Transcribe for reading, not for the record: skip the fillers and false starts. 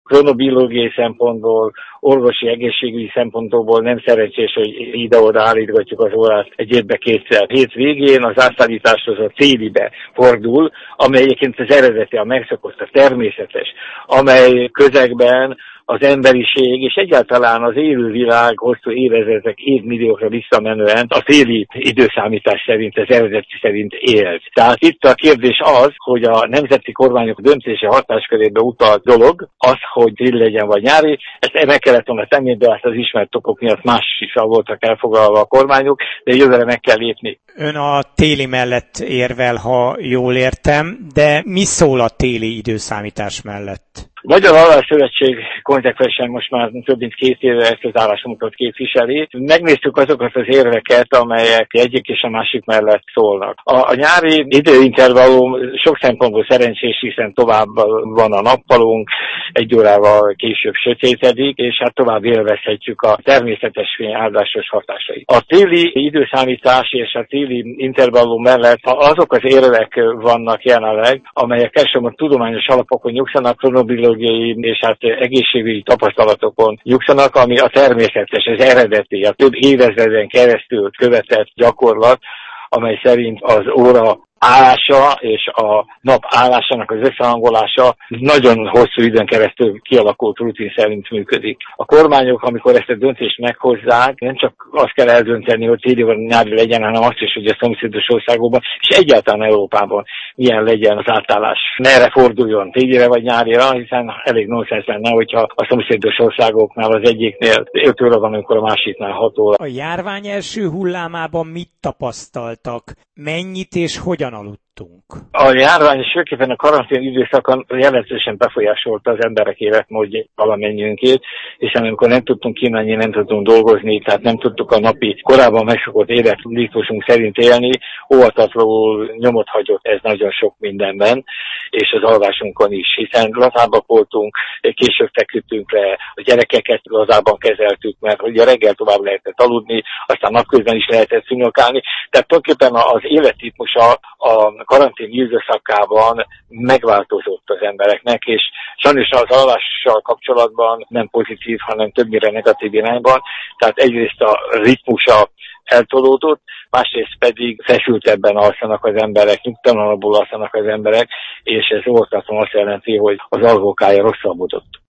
kronobiológiai szempontból, orvosi egészségügyi szempontból nem szerencsés, hogy ide-oda állítgatjuk az órát egy évbe kétszer. Hét végén az átszállításhoz a télibe fordul, amely egyébként az eredeti, a megszokott, a természetes, amely közegben az emberiség és egyáltalán az élővilág hosszú évezredek, évmilliókra visszamenően a téli időszámítás szerint, az eredeti szerint élt. Tehát itt a kérdés az, hogy a nemzeti kormányok döntése hatáskörébe utalt dolog, az, hogy téli legyen vagy nyári, ezt meg kellett volna tenni, de azt az ismert okok miatt más is voltak elfoglalva a kormányok, de jövőre meg kell lépni. Ön a téli mellett érvel, ha jól értem, de mi szól a téli időszámítás mellett? Magyar Alvásszövetség konzekvensen most már több mint 2 éve ezt az álláspontot képviseli. Megnéztük azokat az érveket, amelyek egyik és a másik mellett szólnak. A nyári időintervallum sok szempontból szerencsés, hiszen tovább van a nappalunk, 1 órával később sötétedik, és hát tovább élvezhetjük a természetes fény áldásos hatásait. A téli időszámítás és a téli intervallum mellett azok az érvek vannak jelenleg, amelyek elsősorban tudományos alapokon nyugszanak, kronobiológiai és hát egészségügyi tapasztalatokon nyugszanak, ami a természetes, az eredeti, a több évezreden keresztül követett gyakorlat, amely szerint az óra állása és a nap állásának az összehangolása nagyon hosszú időn keresztül kialakult rutin szerint működik. A kormányok, amikor ezt a döntést meghozzák, nem csak azt kell eldönteni, hogy téli vagy nyári legyen, hanem azt is, hogy a szomszédos országokban és egyáltalán Európában milyen legyen az átállás. Merre forduljon, télire vagy nyárira, hiszen elég nonsens lenne, hogyha a szomszédos országoknál az egyiknél 5 óra van, amikor a másiknál 6 óra. A járvány első hullámában mit tapasztaltak? Mennyit és hogyan aludtunk? A járvány és főképpen a karantén időszakon jelentősen befolyásolta az emberek életmódját valamennyiünkét, hiszen amikor nem tudtunk kimenni, nem tudtunk dolgozni, tehát nem tudtuk a napi korábban megszokott életritmusunk szerint élni, óvatatlanul nyomot hagyott ez nagyon sok mindenben, és az alvásunkon is, hiszen lazábbak voltunk, később feküdtünk le, a gyerekeket lazában kezeltük, mert ugye reggel tovább lehetett aludni, aztán napközben is lehetett szünnökálni, tehát tulajdonképpen az életritmusa a karantén időszakában megváltozott az embereknek, és sajnos az alvással kapcsolatban nem pozitív, hanem többnyire negatív irányban, tehát egyrészt a ritmusa eltolódott, másrészt pedig feszültebben alszanak az emberek, nyugtalanabbul alszanak az emberek, és ez óvatatlanul azt jelenti, hogy az alvókája rosszabbodott.